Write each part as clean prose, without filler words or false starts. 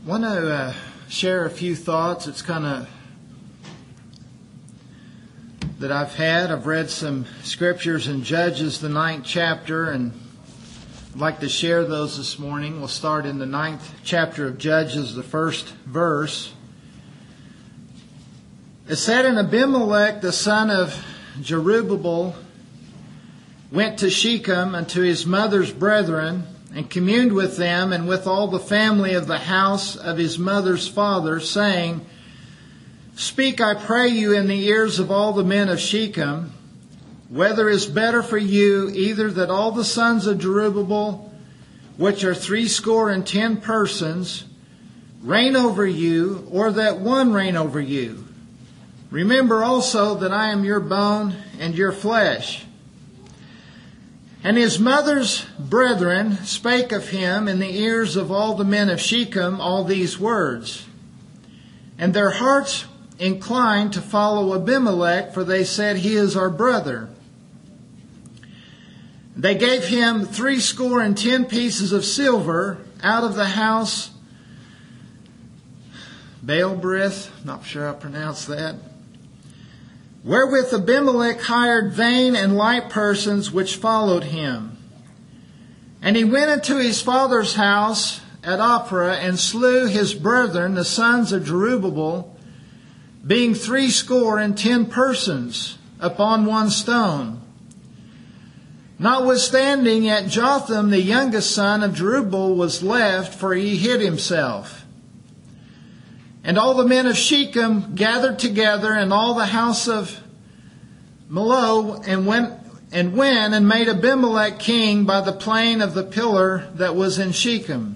want to share a few thoughts. It's kind of that I've had. I've read some scriptures in Judges, the 9th chapter, and I'd like to share those this morning. We'll start in the 9th chapter of Judges, the first verse. It said, "And Abimelech, the son of Jerubbaal, went to Shechem unto his mother's brethren, and communed with them and with all the family of the house of his mother's father, saying, Speak, I pray you, in the ears of all the men of Shechem, whether is better for you, either that all the sons of Jerubbaal, which are 70 persons, reign over you, or that one reign over you. Remember also that I am your bone and your flesh." And his mother's brethren spake of him in the ears of all the men of Shechem all these words. And their hearts inclined to follow Abimelech, for they said, He is our brother. They gave him 70 pieces of silver out of the house Baalberith, not sure I pronounced that, wherewith Abimelech hired vain and light persons which followed him. And he went into his father's house at Ophrah, and slew his brethren, the sons of Jerubbaal, being 70 persons, upon one stone. Notwithstanding, yet Jotham, the youngest son of Jerubbaal, was left, for he hid himself. And all the men of Shechem gathered together, and all the house of Millo, and went and made Abimelech king by the plain of the pillar that was in Shechem.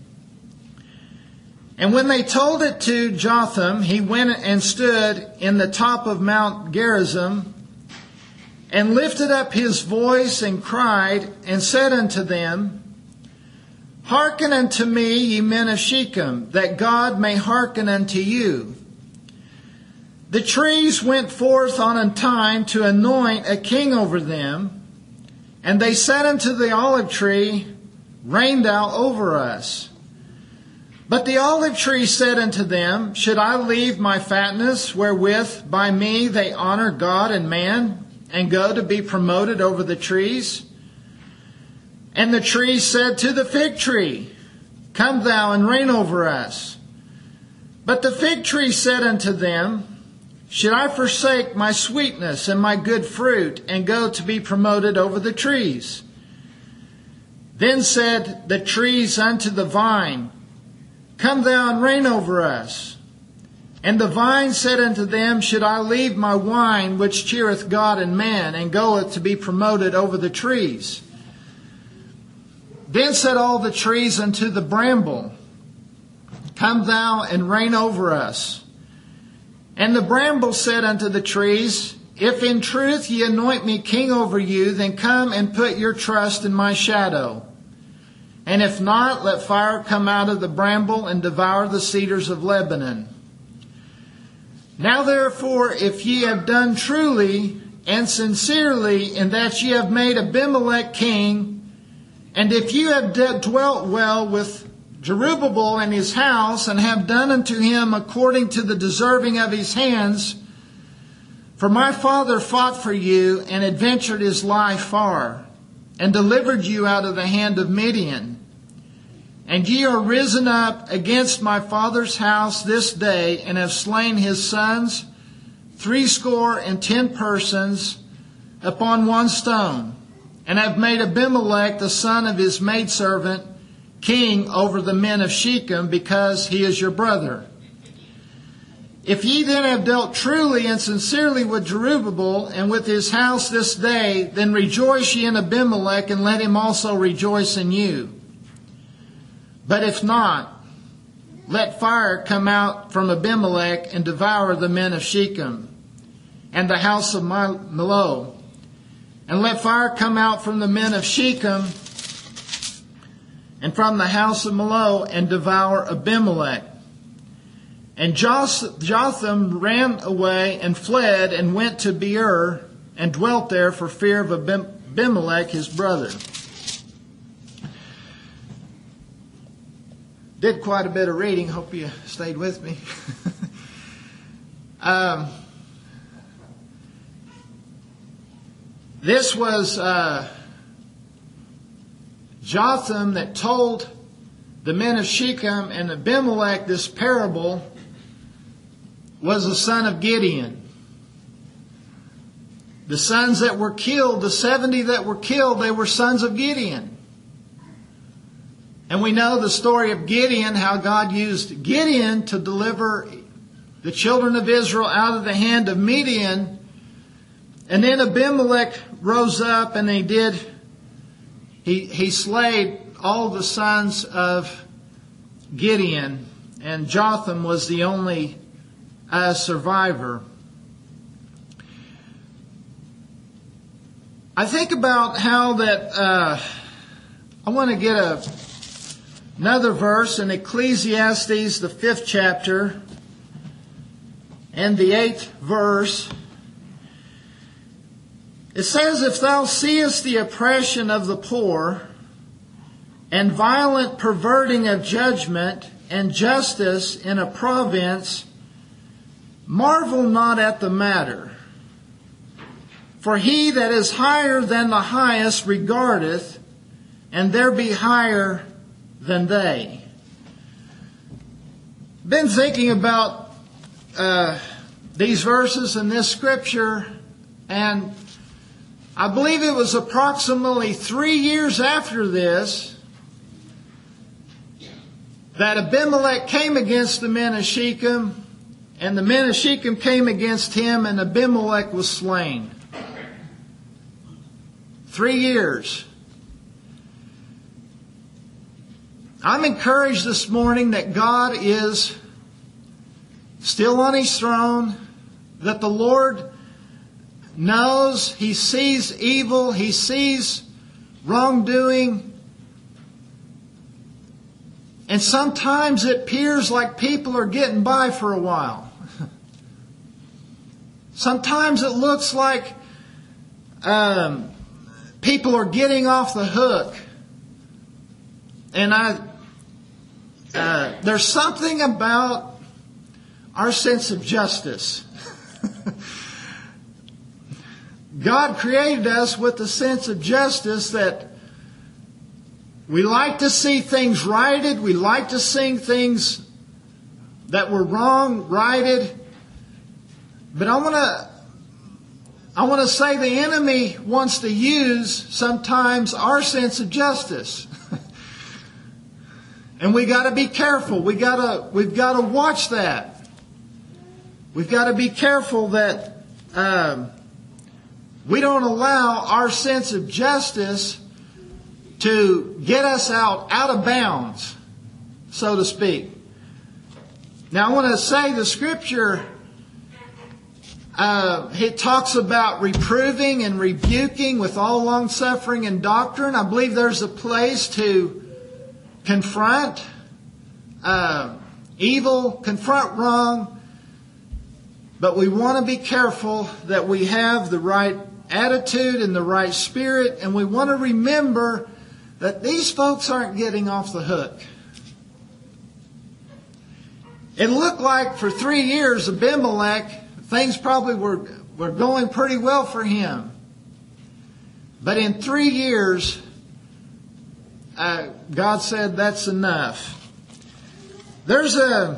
And when they told it to Jotham, he went and stood in the top of Mount Gerizim, and lifted up his voice, and cried, and said unto them, Hearken unto me, ye men of Shechem, that God may hearken unto you. The trees went forth on a time to anoint a king over them, and they said unto the olive tree, Reign thou over us. But the olive tree said unto them, Should I leave my fatness, wherewith by me they honor God and man, and go to be promoted over the trees? And the tree said to the fig tree, Come thou and reign over us. But the fig tree said unto them, Should I forsake my sweetness and my good fruit, and go to be promoted over the trees? Then said the trees unto the vine, Come thou and reign over us. And the vine said unto them, Should I leave my wine, which cheereth God and man, and goeth to be promoted over the trees? Then said all the trees unto the bramble, Come thou and reign over us. And the bramble said unto the trees, If in truth ye anoint me king over you, then come and put your trust in my shadow. And if not, let fire come out of the bramble and devour the cedars of Lebanon. Now therefore, if ye have done truly and sincerely, in that ye have made Abimelech king, and if you have dwelt well with Jerubbaal and his house, and have done unto him according to the deserving of his hands, for my father fought for you, and adventured his life far, and delivered you out of the hand of Midian. And ye are risen up against my father's house this day, and have slain his sons, 70 persons, upon one stone, and have made Abimelech, the son of his maidservant, king over the men of Shechem, because he is your brother. If ye then have dealt truly and sincerely with Jerubbaal and with his house this day, then rejoice ye in Abimelech, and let him also rejoice in you. But if not, let fire come out from Abimelech, and devour the men of Shechem and the house of Millo. And let fire come out from the men of Shechem and from the house of Millo, and devour Abimelech. And Jotham ran away and fled, and went to Beer, and dwelt there for fear of Abimelech his brother. did quite a bit of reading. Hope you stayed with me. This was Jotham that told the men of Shechem and Abimelech this parable. Was the son of Gideon. The sons that were killed, the 70 that were killed, they were sons of Gideon. And we know the story of Gideon, how God used Gideon to deliver the children of Israel out of the hand of Midian. And then Abimelech rose up and he slayed all the sons of Gideon. And Jotham was the only survivor. I think about how that I want to get another verse in Ecclesiastes, the 5th chapter and the 8th verse. It says, "If thou seest the oppression of the poor, and violent perverting of judgment, and justice in a province, marvel not at the matter. For he that is higher than the highest regardeth, and there be higher than they." Been thinking about these verses in this scripture, and I believe it was approximately 3 years after this that Abimelech came against the men of Shechem, and the men of Shechem came against him, and Abimelech was slain. 3 years. I'm encouraged this morning that God is still on His throne, that the Lord knows, He sees evil, He sees wrongdoing, and sometimes it appears like people are getting by for a while. Sometimes it looks like people are getting off the hook. And there's something about our sense of justice. God created us with a sense of justice that we like to see things righted. We like to see things that were wrong righted. But I want to say the enemy wants to use sometimes our sense of justice. And we got to be careful. We've got to watch that. We've got to be careful that we don't allow our sense of justice to get us out of bounds, so to speak. Now I want to say the scripture, it talks about reproving and rebuking with all long suffering and doctrine. I believe there's a place to confront evil, confront wrong, but we want to be careful that we have the right attitude and the right spirit, and we want to remember that these folks aren't getting off the hook. It looked like for 3 years, Abimelech, things probably were going pretty well for him. But in 3 years, God said, that's enough. There's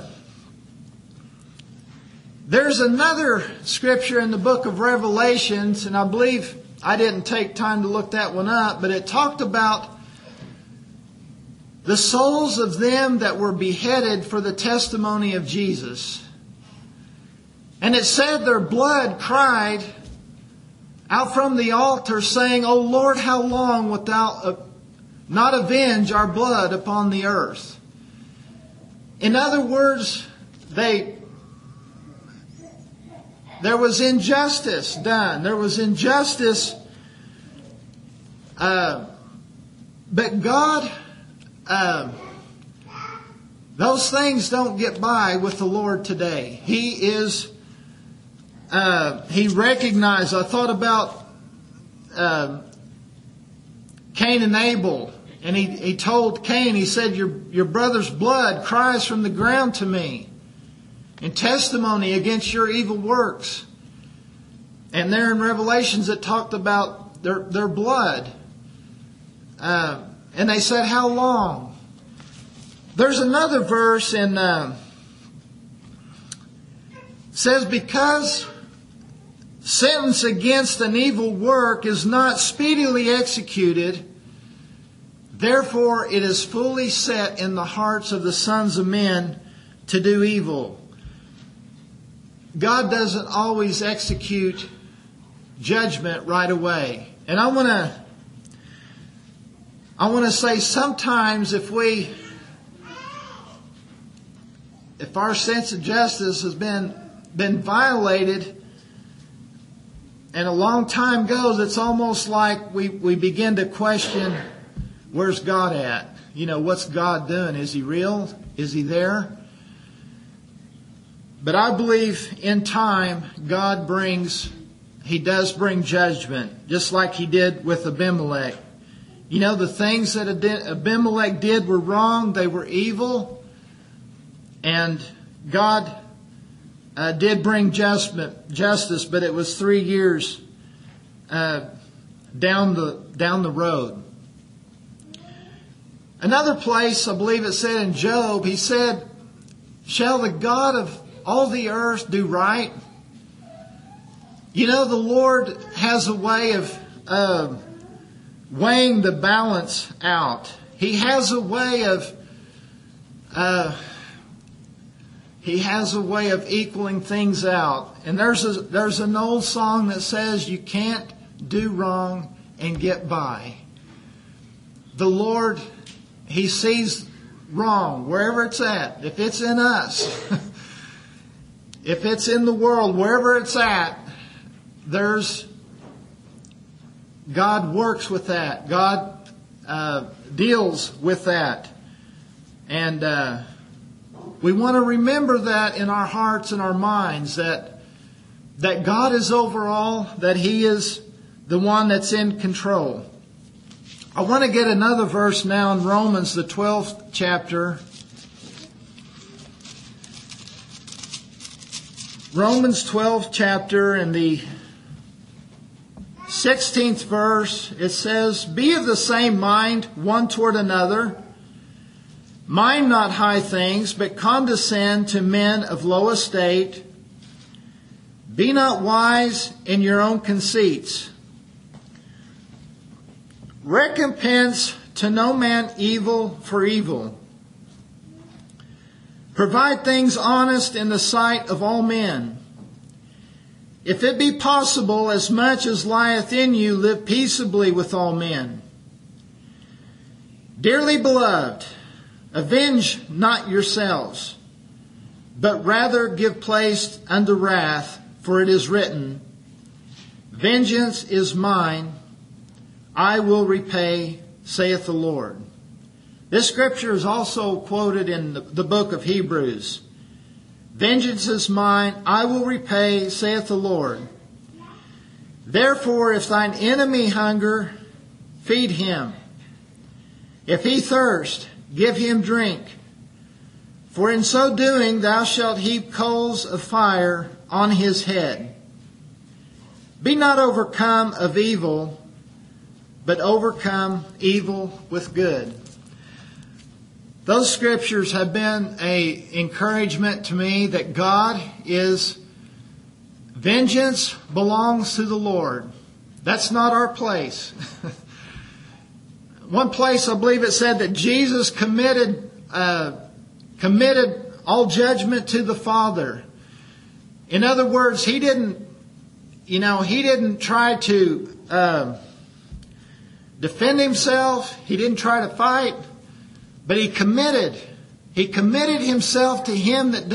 another scripture in the book of Revelations, and I believe I didn't take time to look that one up, but it talked about the souls of them that were beheaded for the testimony of Jesus. And it said their blood cried out from the altar, saying, "O Lord, how long wilt thou not avenge our blood upon the earth?" In other words, there was injustice done. There was injustice. But God, those things don't get by with the Lord today. He recognized, I thought about Cain and Abel And he told Cain, he said, your brother's blood cries from the ground to me in testimony against your evil works. And there in Revelations it talked about their blood. And they said, how long? There's another verse in says, because sentence against an evil work is not speedily executed, therefore it is fully set in the hearts of the sons of men to do evil. God doesn't always execute judgment right away. And I want to say sometimes if our sense of justice has been violated, and a long time goes, it's almost like we begin to question, where's God at? What's God doing? Is He real? Is He there? But I believe in time, He does bring judgment, just like He did with Abimelech. The things that Abimelech did were wrong, they were evil, and God did bring justice, but it was 3 years down the road. Another place, I believe it said in Job, he said, shall the God of all the earth do right? The Lord has a way of weighing the balance out. He has a way of equaling things out. And there's an old song that says you can't do wrong and get by. The Lord, He sees wrong wherever it's at. If it's in us, if it's in the world, wherever it's at, God works with that. God deals with that. And we want to remember that in our hearts and our minds, that God is over all, that He is the one that's in control. I want to get another verse now in Romans, the 12th chapter. Romans 12th chapter and the 16th verse, it says, be of the same mind one toward another. Mind not high things, but condescend to men of low estate. Be not wise in your own conceits. Recompense to no man evil for evil. Provide things honest in the sight of all men. If it be possible, as much as lieth in you, live peaceably with all men. Dearly beloved, avenge not yourselves, but rather give place unto wrath, for it is written, vengeance is mine, I will repay, saith the Lord. This scripture is also quoted in the book of Hebrews. Vengeance is mine, I will repay, saith the Lord. Therefore, if thine enemy hunger, feed him. If he thirst, give him drink. For in so doing thou shalt heap coals of fire on his head. Be not overcome of evil, but overcome evil with good. Those scriptures have been an encouragement to me that vengeance belongs to the Lord. That's not our place. One place I believe it said that Jesus committed all judgment to the Father. In other words, He didn't try to defend Himself. He didn't try to fight. But He committed Himself to Him that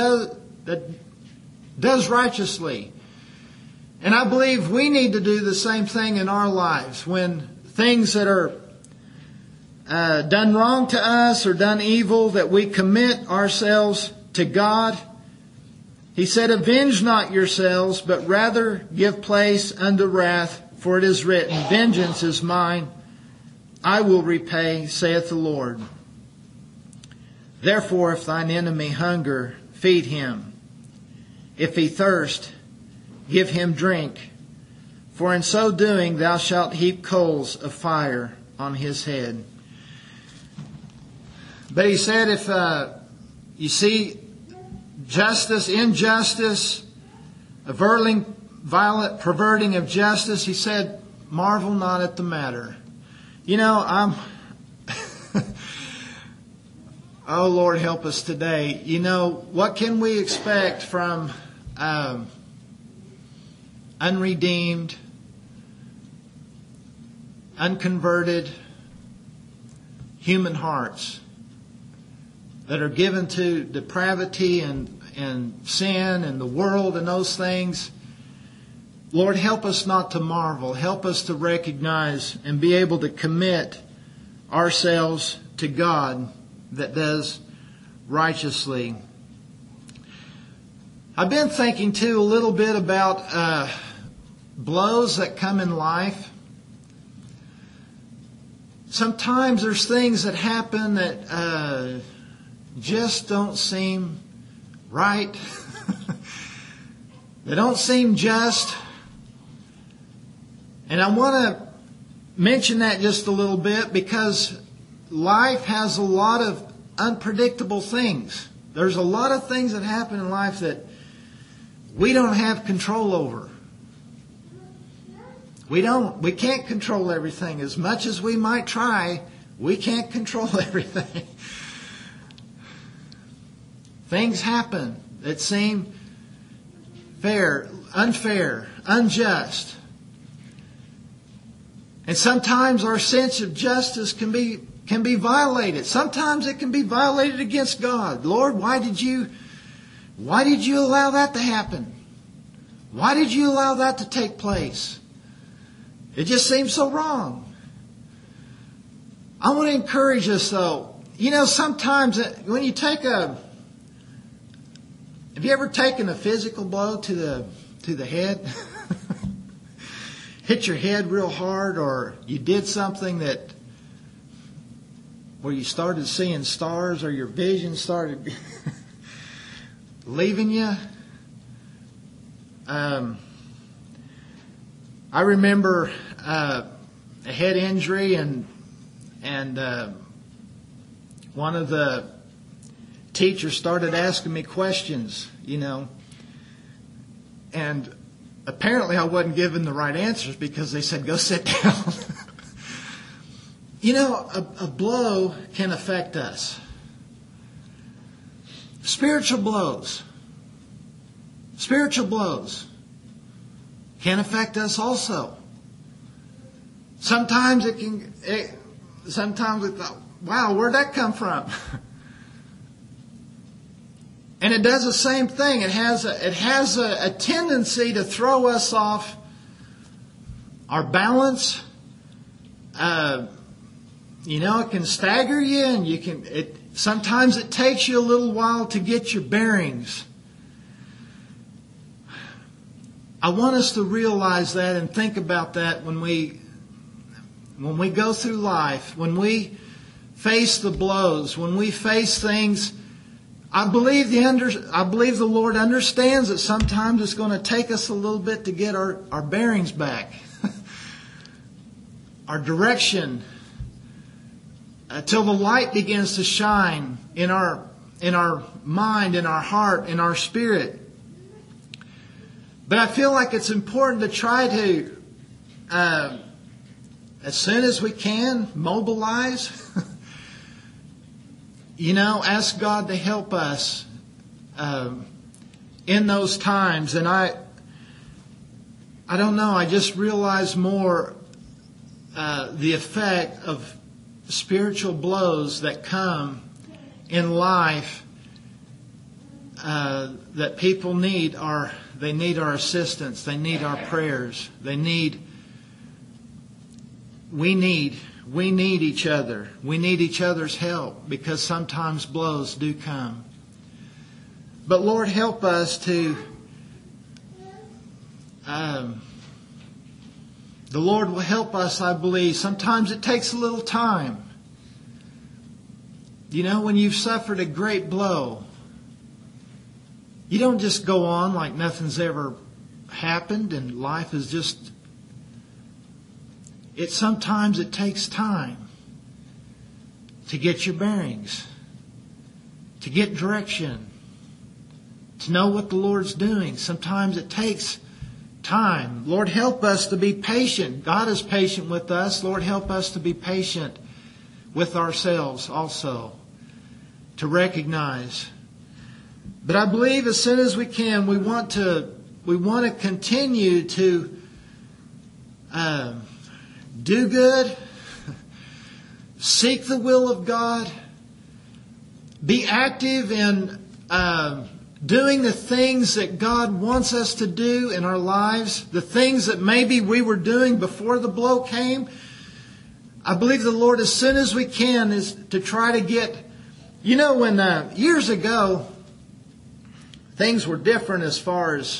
does righteously. And I believe we need to do the same thing in our lives. When things that are done wrong to us or done evil, that we commit ourselves to God. He said, avenge not yourselves, but rather give place unto wrath, for it is written, vengeance is mine, I will repay, saith the Lord. Therefore, if thine enemy hunger, feed him. If he thirst, give him drink. For in so doing thou shalt heap coals of fire on his head. But he said, if you see justice, injustice, a violent perverting of justice, he said, marvel not at the matter. You know, oh Lord, help us today. You know, what can we expect from unredeemed, unconverted human hearts that are given to depravity and sin and the world and those things? Lord, help us not to marvel. Help us to recognize and be able to commit ourselves to God that does righteously. I've been thinking too a little bit about blows that come in life. Sometimes there's things that happen that just don't seem right. They don't seem just. And I want to mention that just a little bit because life has a lot of unpredictable things. There's a lot of things that happen in life that we don't have control over. We can't control everything. As much as we might try, we can't control everything. Things happen that seem unfair, unjust. And sometimes our sense of justice can be violated. Sometimes it can be violated against God. Lord, why did you allow that to happen? Why did you allow that to take place? It just seems so wrong. I want to encourage us though. You know, sometimes when you have you ever taken a physical blow to the head? Hit your head real hard, or you did something where you started seeing stars, or your vision started leaving you. I remember a head injury, and one of the teachers started asking me questions, you know, and apparently I wasn't given the right answers because they said, go sit down. You know, a blow can affect us. Spiritual blows can affect us also. Sometimes sometimes we thought, wow, where'd that come from? And it does the same thing. It has a tendency to throw us off our balance. You know, it can stagger you, and sometimes it takes you a little while to get your bearings. I want us to realize that and think about that when we go through life, when we face the blows, when we face things. I believe the Lord understands that sometimes it's going to take us a little bit to get our bearings back, our direction, till the light begins to shine in our mind, in our heart, in our spirit. But I feel like it's important to try to, as soon as we can, mobilize. You know, ask God to help us in those times. And I don't know, I just realize more the effect of spiritual blows that come in life that people need. They need our assistance. They need our prayers. We need each other. We need each other's help because sometimes blows do come. But Lord, help us to the Lord will help us, I believe. Sometimes it takes a little time. You know, when you've suffered a great blow, you don't just go on like nothing's ever happened and life is just... Sometimes it takes time to get your bearings, to get direction, to know what the Lord's doing. Sometimes it takes time. Lord, help us to be patient. God is patient with us. Lord, help us to be patient with ourselves also, to recognize. But I believe as soon as we can, we want to continue to do good, seek the will of God, be active in doing the things that God wants us to do in our lives, the things that maybe we were doing before the blow came. I believe the Lord, as soon as we can, is to try to get... You know, when years ago, things were different as far as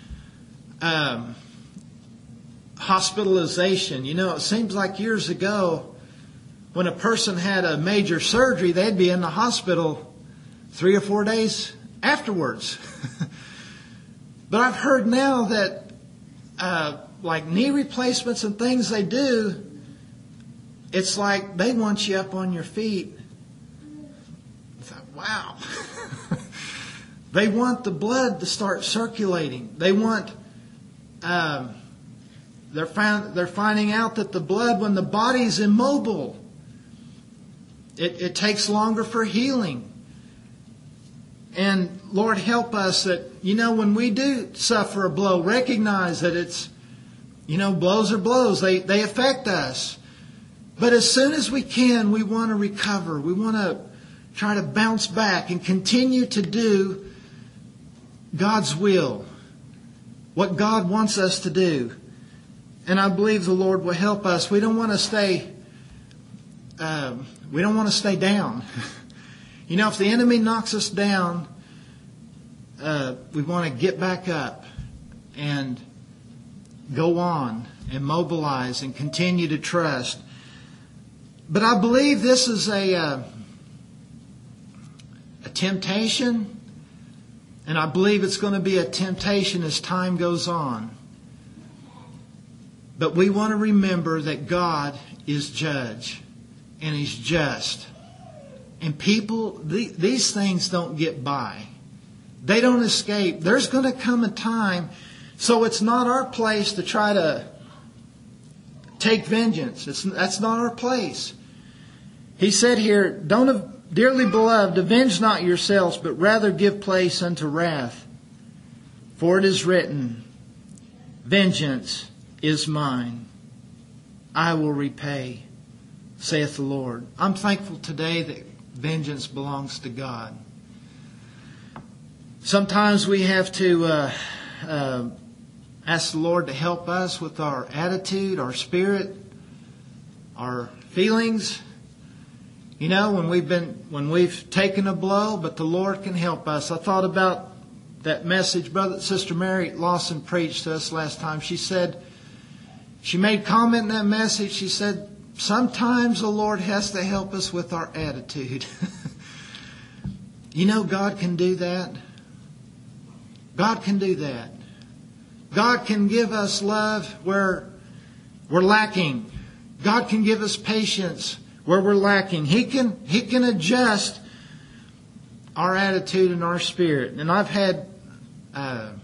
hospitalization. You know, it seems like years ago, when a person had a major surgery, they'd be in the hospital 3 or 4 days afterwards. But I've heard now that like knee replacements and things they do, it's like they want you up on your feet. I thought, wow. They want the blood to start circulating. They want... They're finding out that the blood, when the body's immobile, it takes longer for healing. And Lord, help us that, you know, when we do suffer a blow, recognize that it's, you know, blows are blows. They affect us. But as soon as we can, we want to recover. We want to try to bounce back and continue to do God's will, what God wants us to do. And I believe the Lord will help us. We don't want to stay down. You know, if the enemy knocks us down, we want to get back up and go on and mobilize and continue to trust. But I believe this is a temptation, and I believe it's going to be a temptation as time goes on. But we want to remember that God is judge and He's just. And people, these things don't get by. They don't escape. There's going to come a time, so it's not our place to try to take vengeance. That's not our place. He said here, dearly beloved, avenge not yourselves, but rather give place unto wrath. For it is written, vengeance is mine. I will repay, saith the Lord. I'm thankful today that vengeance belongs to God. Sometimes we have to ask the Lord to help us with our attitude, our spirit, our feelings. You know, when we've taken a blow, but the Lord can help us. I thought about that message Sister Mary Lawson preached to us last time. She said, she made comment in that message. She said, sometimes the Lord has to help us with our attitude. You know, God can do that. God can do that. God can give us love where we're lacking. God can give us patience where we're lacking. He can adjust our attitude and our spirit. And I've had to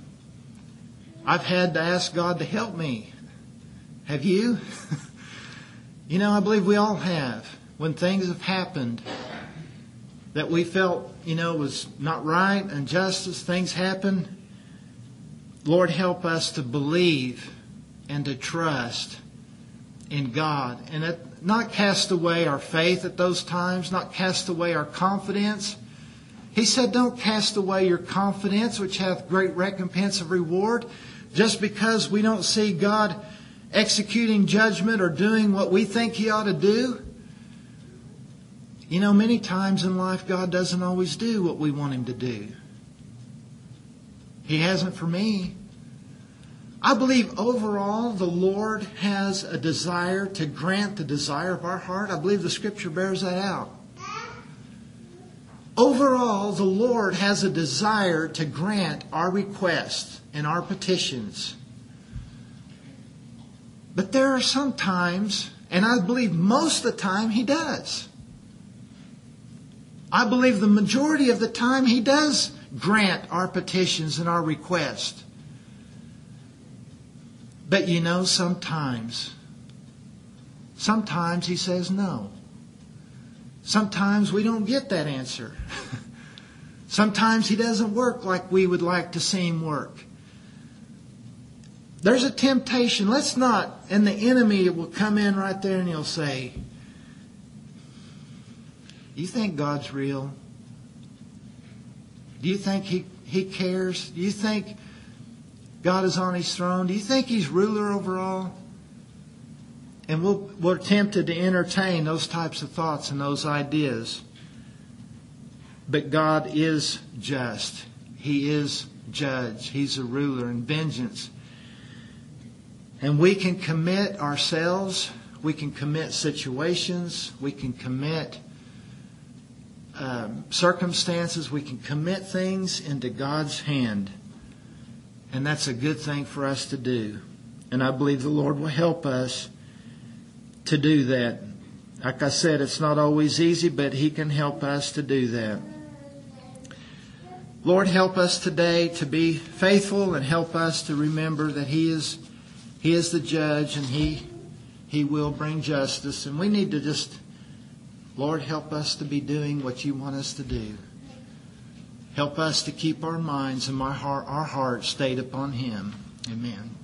ask God to help me. Have you? You know, I believe we all have. When things have happened that we felt, you know, was not right, injustice, things happen. Lord, help us to believe and to trust in God. And not cast away our faith at those times, not cast away our confidence. He said, don't cast away your confidence, which hath great recompense of reward. Just because we don't see God executing judgment or doing what we think He ought to do. You know, many times in life, God doesn't always do what we want Him to do. He hasn't for me. I believe overall the Lord has a desire to grant the desire of our heart. I believe the Scripture bears that out. Overall, the Lord has a desire to grant our requests and our petitions. But there are some times, and I believe most of the time He does. I believe the majority of the time He does grant our petitions and our requests. But sometimes He says no. Sometimes we don't get that answer. Sometimes He doesn't work like we would like to see Him work. There's a temptation. Let's not, and the enemy will come in right there and he'll say, "Do you think God's real? Do you think He cares? Do you think God is on His throne? Do you think He's ruler over all?" And we're tempted to entertain those types of thoughts and those ideas. But God is just. He is judge. He's a ruler in vengeance. And we can commit ourselves. We can commit situations. We can commit circumstances. We can commit things into God's hand. And that's a good thing for us to do. And I believe the Lord will help us to do that. Like I said, it's not always easy, but He can help us to do that. Lord, help us today to be faithful and help us to remember that He is the judge and He will bring justice. And we need to just, Lord, help us to be doing what You want us to do. Help us to keep our minds and our hearts stayed upon Him. Amen.